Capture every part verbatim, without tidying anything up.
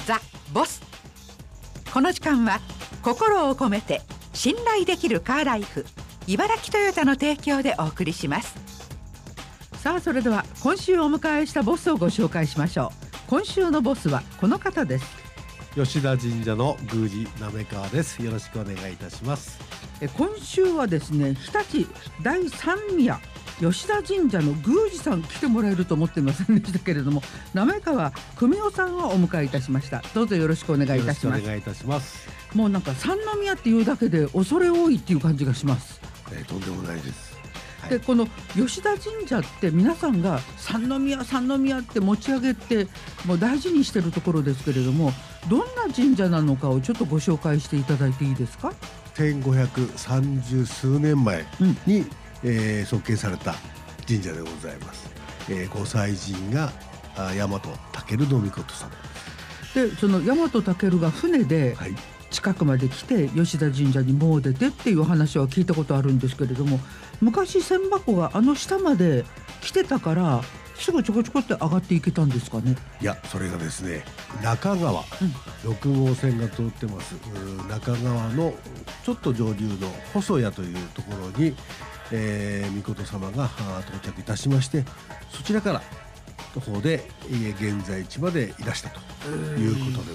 ザ・ボス。この時間は心を込めて信頼できるカーライフ茨城トヨタの提供でお送りします。さあ、それでは今週お迎えしたボスをご紹介しましょう。今週のボスはこの方です。 吉田神社の宮司滑川です。よろしくお願いいたします。 え今週はですね、日立第三宮吉田神社の宮司さん来てもらえると思っていませんでしたけれども、滑川久美夫さんをお迎えいたしました。どうぞよろしくお願いいたします。 よろしくお願いいたします。 もうなんか三宮っていうだけで恐れ多いっていう感じがします。 えー、とんでもないです。はい、 でこの吉田神社って皆さんが三宮三宮って持ち上げてもう大事にしてるところですけれども、どんな神社なのかをちょっとご紹介していただいていいですか。 せんごひゃくさんじゅう数年前に、うんえー、創建された神社でございます。えー、ご祭神が大和武尊様で、その大和武が船で近くまで来て吉田神社に詣でてっていう話は聞いたことあるんですけれども、昔千箱があの下まで来てたからすぐちょこちょこって上がっていけたんですかね。 いや、それがですね、中川、うん、ろく号線が通ってます中川のちょっと上流の細谷というところに、えー、命様が到着いたしまして、そちらからの方で現在地までいらしたということでございます。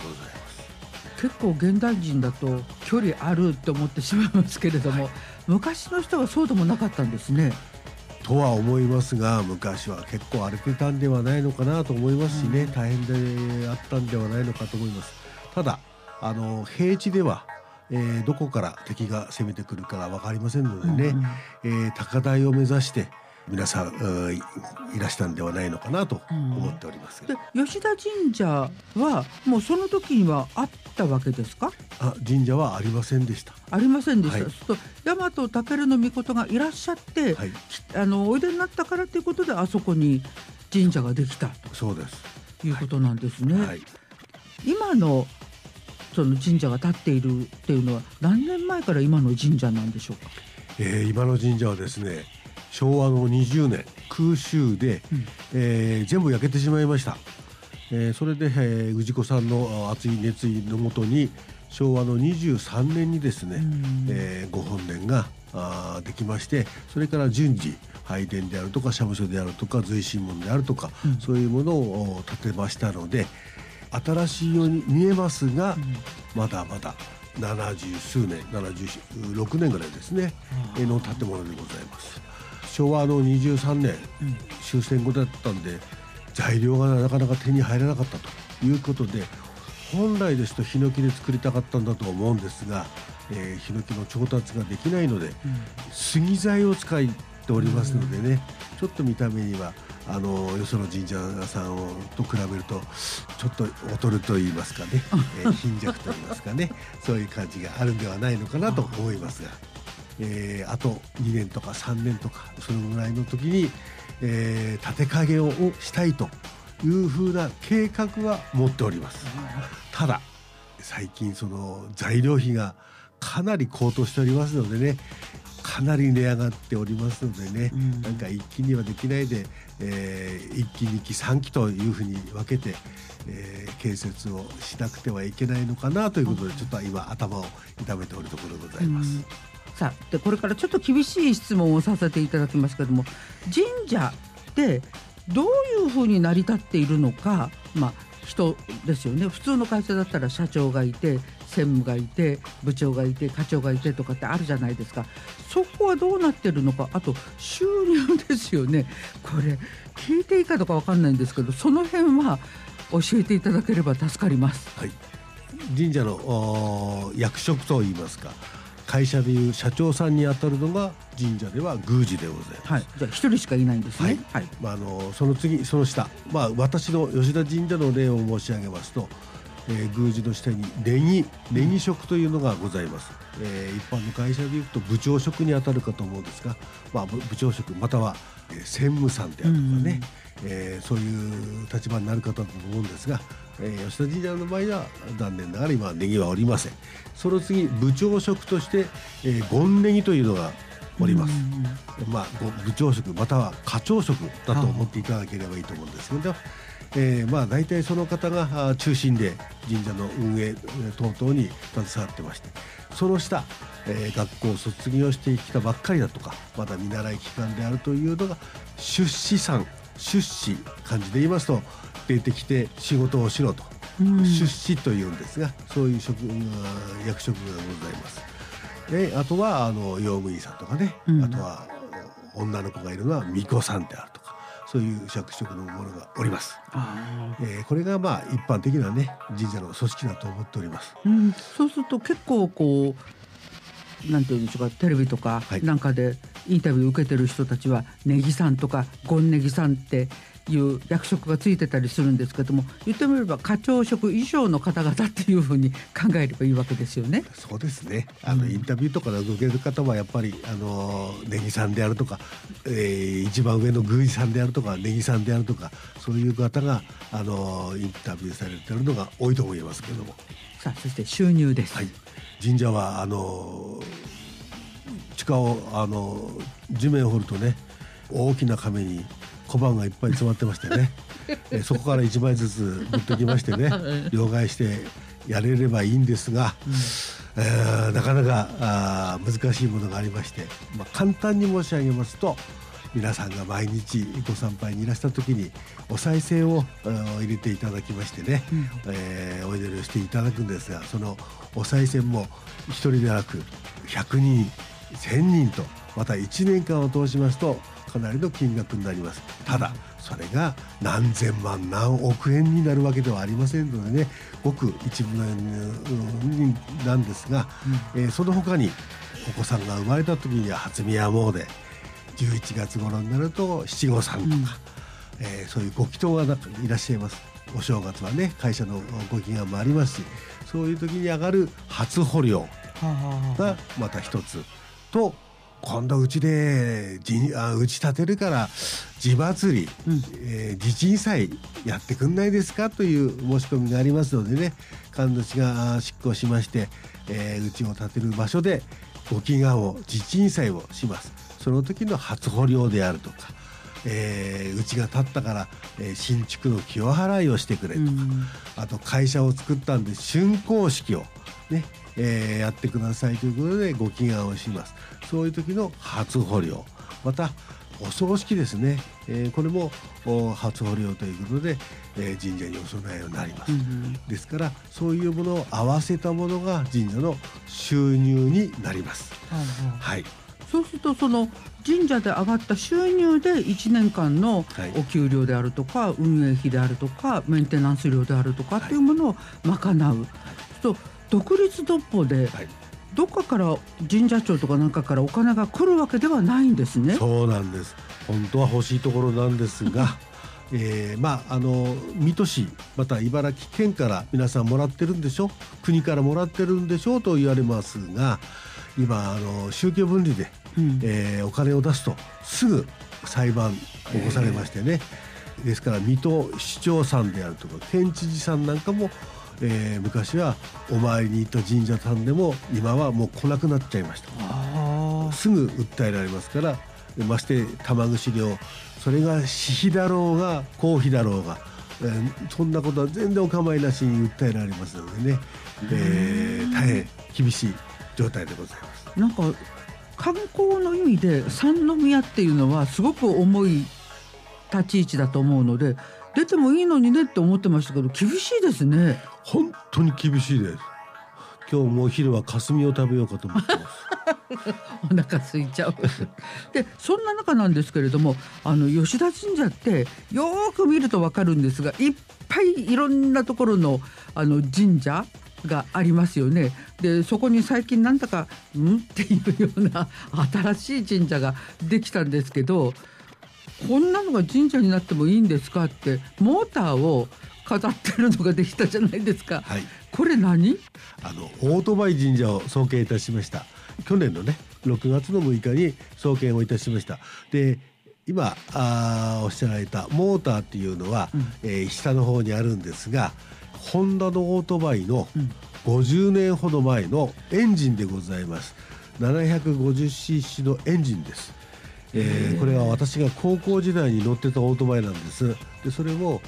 結構現代人だと距離あるって思ってしまいますけれども、はい、昔の人はそうでもなかったんですね。 とは思いますが、昔は結構歩けたんではないのかなと思いますしね、うん、大変であったんではないのかと思います。ただあの平地では、えー、どこから敵が攻めてくるか分かりませんのでね、うんうんえー、高台を目指して皆さんいらしたんではないのかなと思っております、 うん、で吉田神社はもうその時にはあったわけですか。 あ神社はありませんでした。 ありませんでした、はい、そう大和武の命がいらっしゃって、はい、あのおいでになったからということであそこに神社ができたとそうですいうことなんですね、はいはい、今のその神社が建っているっていうのは何年前から今の神社なんでしょうか。 えー、今の神社はですね、しょうわのにじゅうねん空襲で、うんえー、全部焼けてしまいました、えー、それで、えー、氏子さんの熱い熱意のもとにしょうわのにじゅうさんねんにですね、えー、ご本殿があできまして、それから順次拝殿であるとか社務所であるとか随神門であるとか、うん、そういうものを建てましたので新しいように見えますが、うん、まだまだななじゅう数年ななじゅうろくねんぐらいですね、うん、の建物でございます。しょうわのにじゅうさんねん、うん、終戦後だったんで材料がなかなか手に入らなかったということで、本来ですとヒノキで作りたかったんだと思うんですが、えー、ヒノキの調達ができないので、うん、杉材を使っておりますのでね、うん、ちょっと見た目にはあのよその神社さんと比べるとちょっと劣ると言いますかね、えー、貧弱と言いますかねそういう感じがあるんではないのかなと思いますが、えー、あとにねんとかさんねんとかそのぐらいの時に、えー、建て替えをしたいというふうな計画は持っております。ただ最近その材料費がかなり高騰しておりますのでね、かなり値上がっておりますのでね、うん、なんか一気にはできないで、えー、いっきにきさんきというふうに分けて、えー、建設をしなくてはいけないのかなということで、ちょっと今頭を痛めておるところでございます、うん、 さあでこれからちょっと厳しい質問をさせていただきますけれども、神社ってどういうふうに成り立っているのか、まあ人ですよね。普通の会社だったら社長がいて専務がいて部長がいて課長がいてとかってあるじゃないですか。そこはどうなってるのか、あと収入ですよね。これ聞いていいかどうか分かんないんですけど、その辺は教えていただければ助かります。 はい、神社の役職といいますか、会社でいう社長さんにあたるのが神社では宮司でございます、 はい、じゃあ一人しかいないんですね、はいはいまあ、あのその次その下、まあ、私の吉田神社の例を申し上げますと、えー、宮司の下にネギネギ職というのがございます、えー、一般の会社でいうと部長職にあたるかと思うんですが、まあ、部長職または、えー、専務さんであるとかね、えー、そういう立場になる方だと思うんですが、えー、吉田神社の場合は残念ながら今ネギはおりません。その次部長職として、えー、権ネギというのがおります、まあ、部長職または課長職だと思っていただければいいと思うんですけど、 えー、まあ大体その方が中心で神社の運営等々に携わってまして、その下、えー、学校を卒業してきたばっかりだとかまだ見習い期間であるというのが出仕さん、出仕漢字で言いますと出てきて仕事をしろと、うん、出仕というんですが、そういう職役職がございます。であとはあの用務員さんとかね、うん、あとは女の子がいるのは巫女さんであるとか、そういう役職のものがおります。えー、これがまあ一般的なね神社の組織だと思っております。 うん、そうすると結構こうなんていうんでしょうか、テレビとかなんかでインタビューを受けてる人たちはネギさんとかゴンネギさんっていう役職がついてたりするんですけども、言ってみれば課長職以上の方々っていうふうに考えればいいわけですよね。 そうですね。あの、うん、インタビューとかで受ける方はやっぱりあのネギさんであるとか、えー、一番上の宮司さんであるとかネギさんであるとか、そういう方があのインタビューされてるのが多いと思いますけども。 さあそして収入です。 はい、神社はあの地下をあの地面を掘るとね、大きな亀に小判がいっぱい詰まってましてねえそこからいちまいずつ持ってきましてね両替してやれればいいんですが、うんえー、なかなかあ難しいものがありまして、まあ、簡単に申し上げますと、皆さんが毎日ご参拝にいらした時にお賽銭を入れていただきましてね、うんえー、お祈りをしていただくんですが、そのお賽銭も一人でなくひゃくにんせんにんと、またいちねんかんを通しますとかなりの金額になります。ただそれが何千万何億円になるわけではありませんのでね、ごく一部なんですが、うんえー、その他にお子さんが生まれた時には初宮詣、じゅういちがつ頃になると七五三とか、うんえー、そういうご祈祷がいらっしゃいます。お正月はね会社のご祈願もありますし、そういう時に上がる初穂料がまた一つと、今度うちであうち建てるから地祭り、うんえー、地鎮祭やってくんないですかという申し込みがありますのでね、神主が執行しまして、えー、うちを建てる場所でご祈願を地鎮祭をします。その時の初穂料であるとか、えー、うちが建ったから、えー、新築の清払いをしてくれとか、うん、あと会社を作ったんで竣工式をねえー、やってくださいということでご祈願をします。そういう時の初穂料、またお葬式ですね、えー、これも初穂料ということで、えー、神社にお供えになります、うんうん、ですからそういうものを合わせたものが神社の収入になります、うんうんはい、 そうするとその神社で上がった収入でいちねんかんのお給料であるとか、はい、運営費であるとかメンテナンス料であるとかっていうものを賄う、はい、と独立独歩で、はい、どっかから神社庁とかなんかからお金が来るわけではないんですね。 そうなんです。本当は欲しいところなんですがえー、まああの水戸市また茨城県から皆さんもらってるんでしょ、国からもらってるんでしょうと言われますが、今あの宗教分離で、うんえー、お金を出すとすぐ裁判起こされましてね、ですから水戸市長さんであるとか県知事さんなんかもえー、昔はお参りに行った神社さんでも今はもう来なくなっちゃいました。あすぐ訴えられますから、まして玉串料、それが私費だろうが公費だろうが、えー、そんなことは全然お構いなしに訴えられますのでね、えー、大変厳しい状態でございます。 なんか観光の意味で三宮っていうのはすごく重い立ち位置だと思うので出てもいいのにねって思ってましたけど、厳しいですね。 本当に厳しいです。今日もお昼は霞を食べようかと思ってますお腹空いちゃうでそんな中なんですけれども、あの吉田神社ってよく見ると分かるんですが、いっぱいいろんなところのあの神社がありますよね。でそこに最近なんだかんっていうような新しい神社ができたんですけど、こんなのが神社になってもいいんですかって、モーターを飾ってるのができたじゃないですか、はい、これ何？ あのオートバイ神社を創建いたしました。去年のねろくがつのむいかに創建をいたしました。で今あおっしゃられたモーターっていうのは、うんえー、下の方にあるんですが、ホンダのオートバイのごじゅうねんほど前のエンジンでございます。 ななひゃくごじゅうシーシー のエンジンです。えー、これは私が高校時代に乗ってたオートバイなんです。でそれを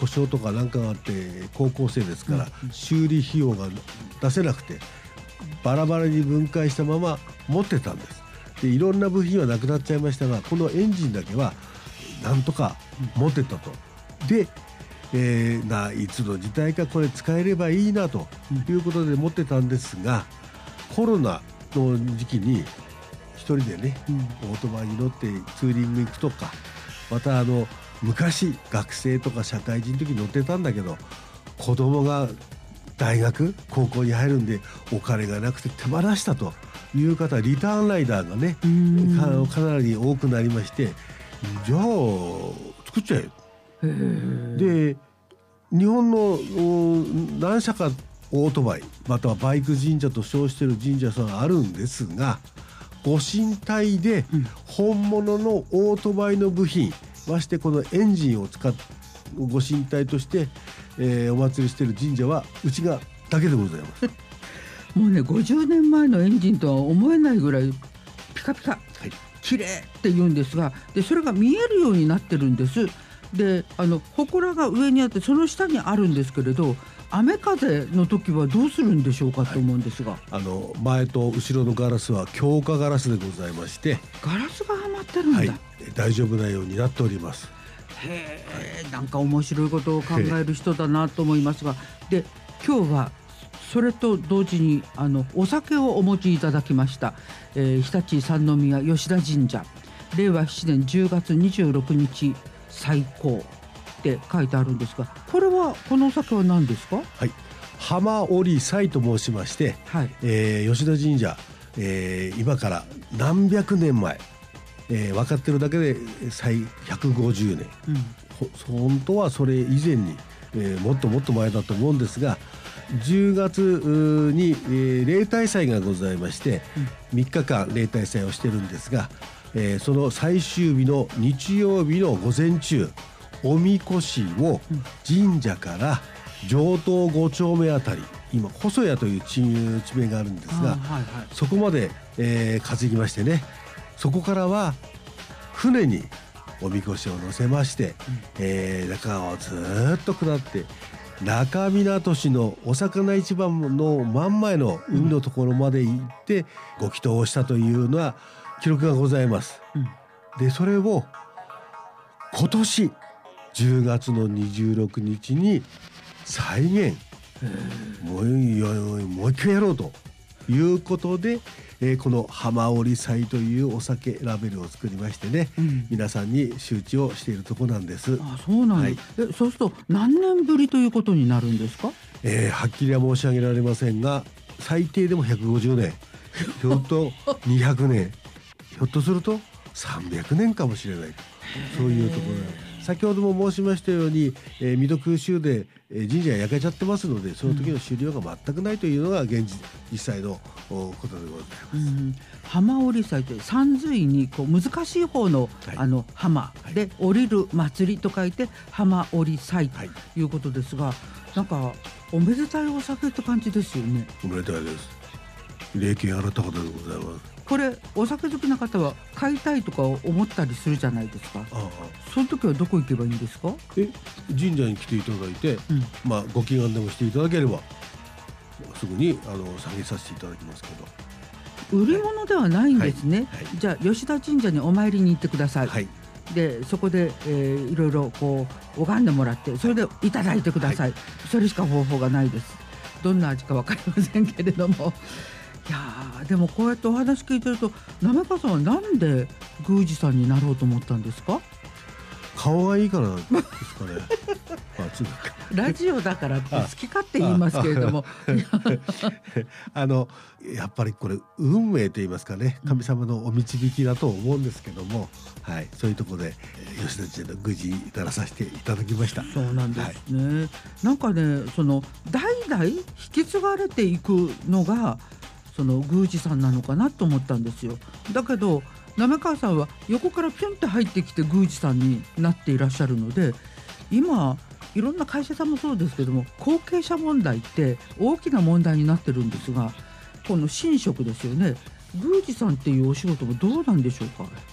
故障とかなんかがあって高校生ですから、 うん、 修理費用が出せなくてバラバラに分解したまま持ってたんです。でいろんな部品はなくなっちゃいましたが、このエンジンだけはなんとか持ってたと。で、えー、ないつの時代かこれ使えればいいなということで持ってたんですが、コロナの時期に一人でね、うん、オートバイに乗ってツーリング行くとか、またあの昔学生とか社会人の時に乗ってたんだけど、子供が大学高校に入るんでお金がなくて手放したという方、リターンライダーがねか, かなり多くなりまして、じゃあ作っちゃえ。で日本の何社かオートバイまたはバイク神社と称している神社さんがあるんですが、ご神体で本物のオートバイの部品、ましてこのエンジンを使ってご神体として、えー、お祭りしている神社はうちがだけでございますもうねごじゅうねんまえのエンジンとは思えないぐらいピカピカ、はい、綺麗って言うんですが、でそれが見えるようになってるんです。であの祠が上にあってその下にあるんですけれど、雨風の時はどうするんでしょうかと思うんですが、はい、 あの前と後ろのガラスは強化ガラスでございまして、 ガラスがはまってるんだ、はい、 大丈夫なようになっております。 へえ、はい、なんか面白いことを考える人だなと思いますが、で今日はそれと同時にあのお酒をお持ちいただきました、えー、日立三宮吉田神社れいわしちねんじゅうがつにじゅうろくにち最高って書いてあるんですが、これはこのお酒は何ですか？ はい、浜織祭と申しまして、はい、えー、吉田神社、えー、今から何百年前、えー、分かってるだけで最ひゃくごじゅうねん、うん、本当はそれ以前に、えー、もっともっと前だと思うんですが、じゅうがつに、えー、例大祭がございまして、うん、みっかかん例大祭をしてるんですが、えー、その最終日の日曜日の午前中、おみこしを神社から上東ご丁目あたり、今細谷という地名があるんですが、はいはい、そこまで、えー、担ぎましてね、そこからは船におみこしを乗せまして、うん、えー、中川をずっと下って中港市のお魚市場の真ん前の海のところまで行ってご祈祷をしたというのは記録がございます、うん、でそれを今年じゅうがつのにじゅうろくにちに再現、もうもう一回やろうということで、えー、この浜織祭というお酒ラベルを作りましてね、うん、皆さんに周知をしているところなんです。 あ、そうなんです、はい、えそうすると何年ぶりということになるんですか？ えー、はっきりは申し上げられませんが、最低でもひゃくごじゅうねん、ひょっとにひゃくねん、ひょっとするとさんびゃくねんかもしれないと、そういうところなんです。先ほども申しましたように、えー、水戸空襲で、えー、神社が焼けちゃってますので、その時の資料が全くないというのが現実、実際のことでございます、うん、 浜織祭って山水にこう難しい方の、はい、あの浜で降りる祭りと書いて浜織祭ということですが、はい、なんかおめでたいお酒って感じですよね。 おめでたいです。礼金払ったことでございます。 これお酒好きな方は買いたいとか思ったりするじゃないですか。ああ、その時はどこ行けばいいんですか？ え神社に来ていただいて、うん、まあ、ご祈願でもしていただければすぐにあの下げさせていただきますけど、売り物ではないんですね、はいはいはい、じゃあ吉田神社にお参りに行ってください、はい、でそこで、えー、いろいろこう拝んでもらってそれでいただいてください、はい、それしか方法がないです。どんな味か分かりませんけれども、いやでもこうやってお話聞いてると、滑川さんはなんで宮司さんになろうと思ったんですか？ 顔がいいからですかねあ、 ラジオだからって好き勝手言いますけれどもあのやっぱりこれ運命と言いますかね、神様のお導きだと思うんですけども、うん、はい、そういうところで吉田神社の宮司にならさせていただきました。 そうなんですね、はい、なんかね、その代々引き継がれていくのがその宮司さんなのかなと思ったんですよ。だけど滑川さんは横からピュンって入ってきて宮司さんになっていらっしゃるので、今いろんな会社さんもそうですけども、後継者問題って大きな問題になってるんですが、この神職ですよね、宮司さんっていうお仕事もどうなんでしょうか？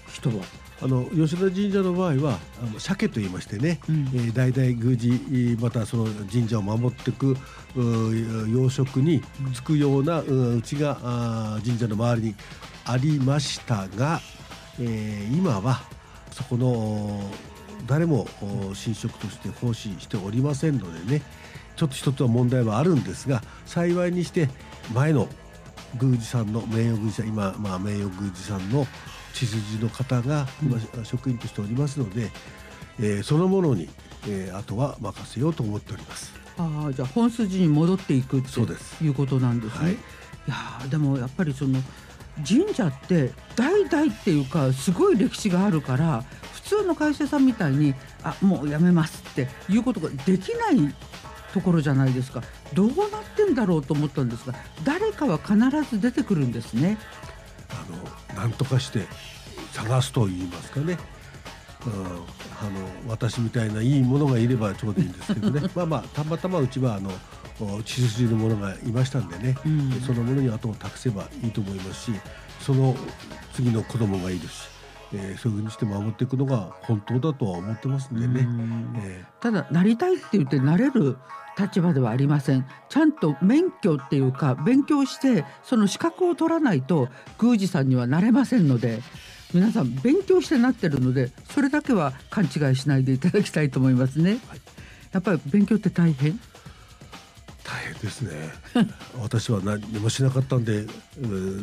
人はあの吉田神社の場合はあの鮭と言いましてね、うん、えー、代々宮司またその神社を守っていく養殖につくような、うん、うちがあ神社の周りにありましたが、えー、今はそこの誰も神職として奉仕しておりませんのでね、ちょっと一つは問題はあるんですが、幸いにして前の宮司さんの名誉宮司さん今、まあ、名誉宮司さんの血筋の方が今職員としておりますので、えー、そのものに、えー、あとは任せようと思っております。 ああ、じゃあ本筋に戻っていくっていうことなんですね。はい、いやでもやっぱりその神社って代々っていうかすごい歴史があるから、普通の会社さんみたいにあもうやめますっていうことができないところじゃないですか。どうなってんだろうと思ったんですが、誰かは必ず出てくるんですね。 あのなんとかして探すと言いますかね、うん、あの私みたいないいものがいればちょうどいいんですけどねまあまあたまたまうちはあの血筋のものがいましたんでね、うん、そのものに後を託せばいいと思いますし、その次の子供がいるし、えー、そういうふうにして守っていくのが本当だとは思ってますんでね、 えー、ただなりたいって言ってなれる立場ではありません。ちゃんと免許っていうか勉強してその資格を取らないと宮司さんにはなれませんので、皆さん勉強してなってるのでそれだけは勘違いしないでいただきたいと思いますね。はい、やっぱり勉強って大変大変ですね私は何もしなかったんで、うん、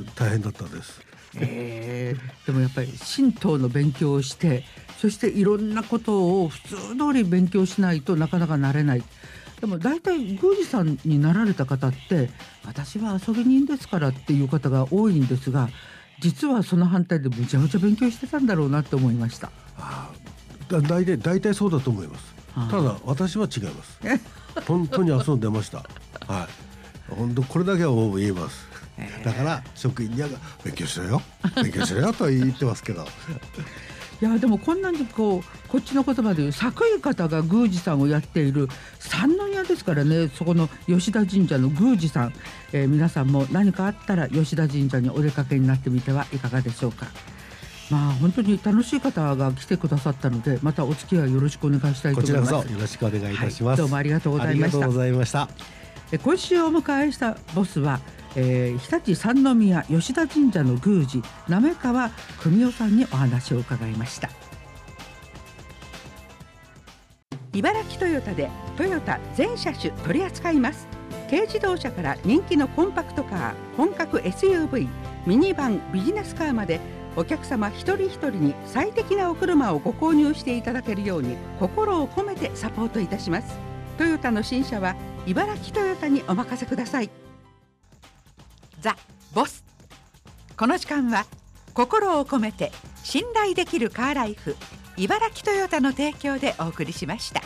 大変だったです。 えー、でもやっぱり神道の勉強をして、そしていろんなことを普通通り勉強しないとなかなかなれない。でも大体宮司さんになられた方って私は遊び人ですからっていう方が多いんですが、実はその反対でむちゃむちゃ勉強してたんだろうなと思いました。 あだ大体大体そうだと思います。ただ私は違います本当に遊んでました。はい、本当これだけはもう言えます。だから職員には勉強しろよ勉強しろよと言ってますけどいやでもこんなにこうこっちの言葉でいう作為方が宮司さんをやっている三宮ですからね。そこの吉田神社の宮司さん、えー、皆さんも何かあったら吉田神社にお出かけになってみてはいかがでしょうか。まあ本当に楽しい方が来てくださったので、またお付き合いよろしくお願いしたいと思います。 こちらこそよろしくお願いいたします。 はい、どうもありがとうございました。 ありがとうございました。 え今週お迎えしたボスは、えー、日立三宮吉田神社の宮司滑川邦夫さんにお話を伺いました。茨城トヨタでトヨタ全車種取り扱います。軽自動車から人気のコンパクトカー、本格 エスユーブイ、ミニバン、ビジネスカーまでお客様一人一人に最適なお車をご購入していただけるように心を込めてサポートいたします。トヨタの新車は茨城トヨタにお任せください。ザ・ボス。この時間は心を込めて信頼できるカーライフ茨城トヨタの提供でお送りしました。